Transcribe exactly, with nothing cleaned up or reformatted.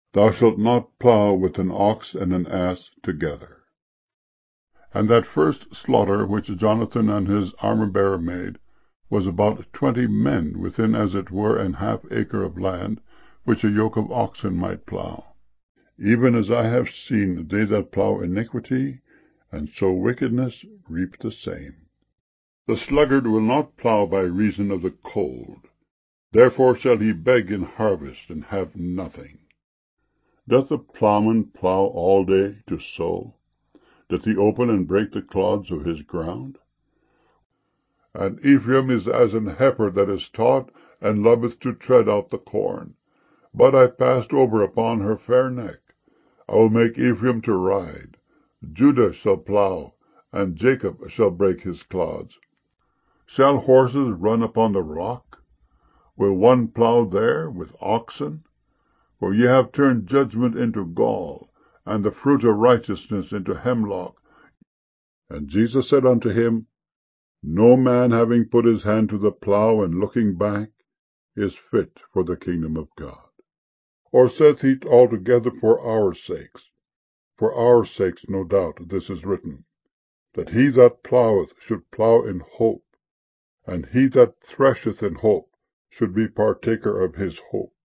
Thou shalt not plough with an ox and an ass together. And that first slaughter which Jonathan and his armor-bearer made was about twenty men within as it were an half acre of land, which a yoke of oxen might plough. Even as I have seen they that plough iniquity, and sow wickedness, reap the same. The sluggard will not plough by reason of the cold. Therefore shall he beg in harvest, and have nothing. Doth the plowman plough all day to sow? Doth he open and break the clods of his ground? And Ephraim is as an heifer that is taught, and loveth to tread out the corn. But I passed over upon her fair neck. I will make Ephraim to ride. Judah shall plough, and Jacob shall break his clods. Shall horses run upon the rock? Will one plough there with oxen? For ye have turned judgment into gall, and the fruit of righteousness into hemlock. And Jesus said unto him, No man having put his hand to the plough, and looking back, is fit for the kingdom of God. Or saith he altogether for our sakes? For our sakes, no doubt, this is written, that he that ploweth should plow in hope, and he that thresheth in hope should be partaker of his hope.